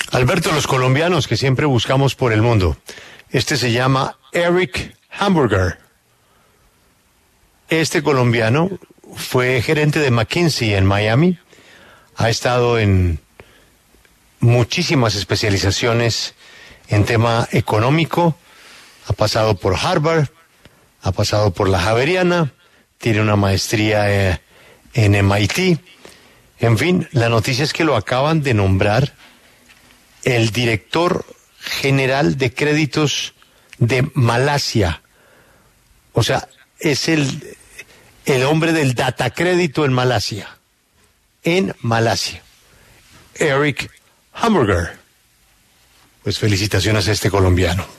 Alberto, los colombianos que siempre buscamos por el mundo. Este se llama Eric Hamburger. Este colombiano fue gerente de McKinsey en Miami. Ha estado en muchísimas especializaciones en tema económico. Ha pasado por Harvard, ha pasado por la Javeriana, tiene una maestría en MIT. En fin, la noticia es que lo acaban de nombrar el director general de créditos de Malasia. O sea, es el hombre del data crédito en Malasia. En Malasia. Eric Hamburger. Pues felicitaciones a este colombiano.